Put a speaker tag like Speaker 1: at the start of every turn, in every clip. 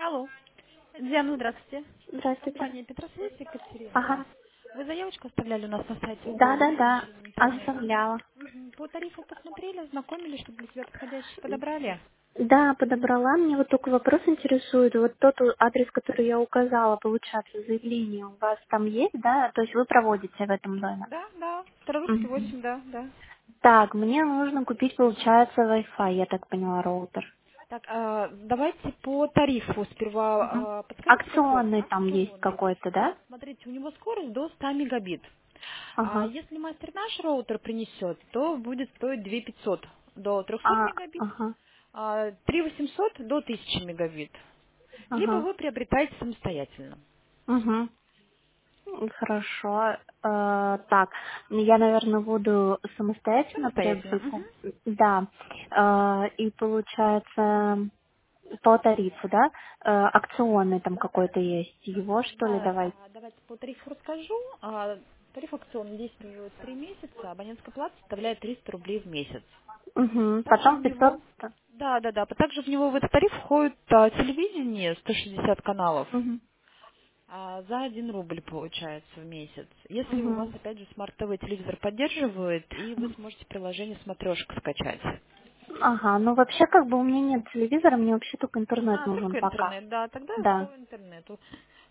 Speaker 1: Алло.
Speaker 2: Диана, здравствуйте.
Speaker 1: Здравствуйте.
Speaker 2: Компания Петросвязь, Екатерина.
Speaker 1: Ага.
Speaker 2: Вы заявочку оставляли у нас на сайте Форекс
Speaker 1: Да,
Speaker 2: через интернет.
Speaker 1: оставляла.
Speaker 2: Мгм. По тарифу посмотрели, ознакомились, чтобы для себя подходящий подобрали.
Speaker 1: Да, подобрала. Мне вот только вопрос интересует. Вот тот адрес, который я указала, получается, заявление у вас там есть, да? То есть вы проводите в этом доме?
Speaker 2: Да, да. Старорусский
Speaker 1: Мгм.
Speaker 2: 8, да, да.
Speaker 1: Так, мне нужно купить, получается, Wi-Fi, я так поняла, роутер.
Speaker 2: Так, давайте по тарифу
Speaker 1: Мгм.
Speaker 2: сперва подскажите какой?
Speaker 1: Акционный там есть
Speaker 2: Акционный.
Speaker 1: какой-то, да?
Speaker 2: Смотрите, у него скорость до 100 мегабит. А
Speaker 1: Ага.
Speaker 2: если мастер наш роутер принесет, то будет стоить 2500 до 300 мегабит,
Speaker 1: Ага.
Speaker 2: 3800 до 1000 мегабит. Либо
Speaker 1: Ага.
Speaker 2: вы приобретаете самостоятельно.
Speaker 1: Угу. Хорошо. Так, я, наверное, буду самостоятельно
Speaker 2: Самостоятельно.
Speaker 1: приобретать. Да. И получается по тарифу, да? Акционный там какой-то есть. Его, что ли,
Speaker 2: Да,
Speaker 1: давай?
Speaker 2: давайте по тарифу расскажу. Тариф акционный действует 3 месяца, абонентская плата составляет 300 рублей в месяц.
Speaker 1: Угу.
Speaker 2: Также в
Speaker 1: Потом 500.
Speaker 2: него, да, также в него в этот тариф входит телевидение 160 каналов.
Speaker 1: Угу.
Speaker 2: За 1 рубль получается в месяц. Если у вас,
Speaker 1: Угу.
Speaker 2: опять же, смарт-ТВ телевизор поддерживает, и вы сможете приложение «Смотрешка» скачать.
Speaker 1: Ага, ну вообще как бы у меня нет телевизора, мне вообще только интернет нужен
Speaker 2: Только
Speaker 1: пока.
Speaker 2: интернет, да, тогда
Speaker 1: Да.
Speaker 2: по интернету.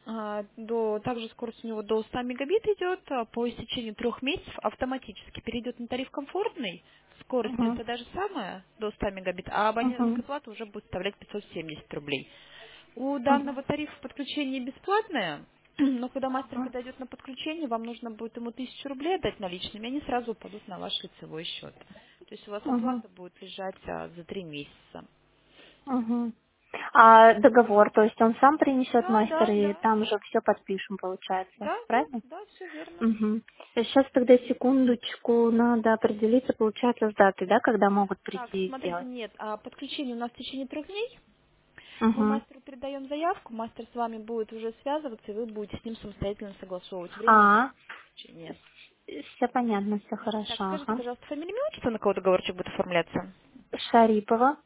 Speaker 2: Также скорость у него до 100 мегабит идет, по истечении 3 месяцев автоматически перейдет на тариф комфортный, скорость
Speaker 1: Угу.
Speaker 2: остается та же самая, до 100 мегабит, а
Speaker 1: Угу.
Speaker 2: абонентская плата уже будет составлять 570 рублей. У
Speaker 1: Угу.
Speaker 2: данного тарифа подключение бесплатное, но когда мастер подойдет на подключение, вам нужно будет ему 1000 рублей отдать наличными, и они сразу упадут на ваш лицевой счет. То есть у вас
Speaker 1: Угу.
Speaker 2: оплата будет лежать за 3 месяца.
Speaker 1: Угу. А договор, то есть он сам принесет
Speaker 2: Да,
Speaker 1: мастер,
Speaker 2: да,
Speaker 1: и
Speaker 2: да.
Speaker 1: там же все подпишем, получается,
Speaker 2: Да, да,
Speaker 1: правильно?
Speaker 2: да, все верно.
Speaker 1: Угу. Сейчас тогда секундочку, надо определиться, получается, с датой, да, когда могут
Speaker 2: Так,
Speaker 1: прийти и
Speaker 2: смотрите,
Speaker 1: сделать.
Speaker 2: нет, подключение у нас в течение 3 дней. Мы
Speaker 1: Угу.
Speaker 2: мастеру передаем заявку, мастер с вами будет уже связываться, и вы будете с ним самостоятельно согласовывать время и дату
Speaker 1: А,
Speaker 2: подключения.
Speaker 1: все понятно, все
Speaker 2: Так,
Speaker 1: хорошо,
Speaker 2: скажите,
Speaker 1: ага.
Speaker 2: пожалуйста, фамилию, имя, отчество, на кого договорчик будет оформляться?
Speaker 1: Шарипова,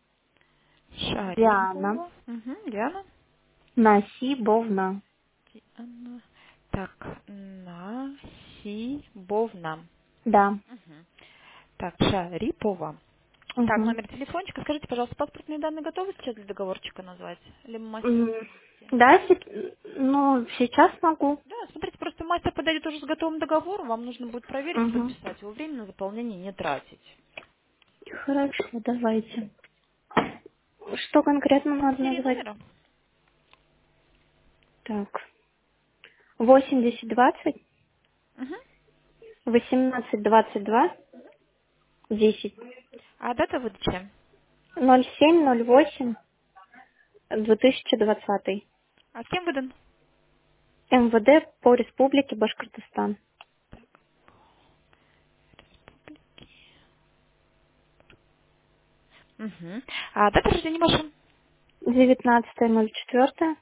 Speaker 1: Диана,
Speaker 2: Шарипова. Угу, Диана.
Speaker 1: Насибовна,
Speaker 2: Диана. Так, Насибовна.
Speaker 1: да.
Speaker 2: Мгм. Так, Шарипова. Так,
Speaker 1: Угу.
Speaker 2: номер телефончика. Скажите, пожалуйста, паспортные данные готовы сейчас для договорчика назвать? Либо мастеру подадите?
Speaker 1: Да, ну, сейчас могу.
Speaker 2: Да, смотрите, просто мастер подойдет уже с готовым договором, вам нужно будет проверить и
Speaker 1: Угу.
Speaker 2: подписать его, время на заполнение не тратить.
Speaker 1: Хорошо, давайте. Что конкретно надо
Speaker 2: Серия
Speaker 1: назвать?
Speaker 2: номера?
Speaker 1: Так. 8020
Speaker 2: Угу.
Speaker 1: 1822 10
Speaker 2: А дата выдачи?
Speaker 1: 0708 2020.
Speaker 2: А с кем выдан?
Speaker 1: МВД по Республике Башкортостан.
Speaker 2: Угу. А дата рождения ваша?
Speaker 1: 19.04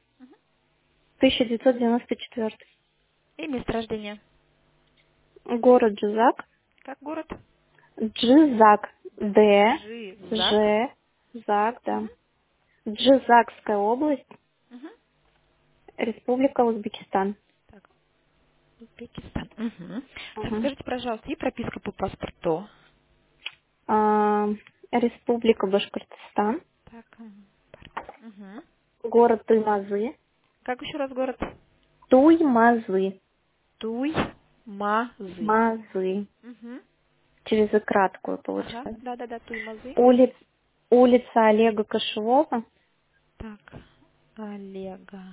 Speaker 1: 1994.
Speaker 2: И место рождения?
Speaker 1: Город Джизак.
Speaker 2: Как город?
Speaker 1: Джизак. Д.
Speaker 2: Жизак.
Speaker 1: Ж. Зак,
Speaker 2: Угу.
Speaker 1: да. Джизакская область.
Speaker 2: Угу.
Speaker 1: Республика Узбекистан.
Speaker 2: Так, Узбекистан. Угу. Так,
Speaker 1: Мгм.
Speaker 2: скажите, пожалуйста, и прописка по паспорту?
Speaker 1: А, Республика Башкортостан.
Speaker 2: Так, угу.
Speaker 1: Город Туймазы.
Speaker 2: Как еще раз город?
Speaker 1: Туймазы.
Speaker 2: Туймазы.
Speaker 1: Мазы.
Speaker 2: Угу.
Speaker 1: Через и краткую
Speaker 2: Ага,
Speaker 1: получается.
Speaker 2: да-да-да, Туймазы.
Speaker 1: Улица Олега Кошевого.
Speaker 2: Так, Олега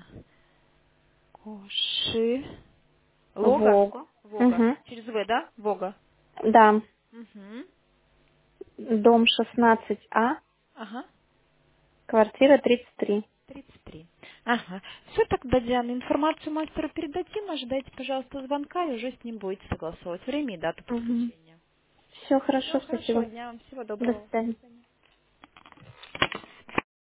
Speaker 2: Коши. Лога?
Speaker 1: Вога.
Speaker 2: Вога.
Speaker 1: Угу.
Speaker 2: Через В, да? Вога.
Speaker 1: Да.
Speaker 2: Угу.
Speaker 1: Дом 16А.
Speaker 2: Ага.
Speaker 1: Квартира 33.
Speaker 2: 33. Ага. Все тогда, Диана, информацию мастеру передадим, ожидайте, пожалуйста, звонка, и уже с ним будете согласовывать время и дату
Speaker 1: Угу.
Speaker 2: подключения.
Speaker 1: Все
Speaker 2: Все,
Speaker 1: хорошо,
Speaker 2: хорошего
Speaker 1: спасибо.
Speaker 2: дня вам, всего
Speaker 1: До
Speaker 2: доброго.
Speaker 1: свидания.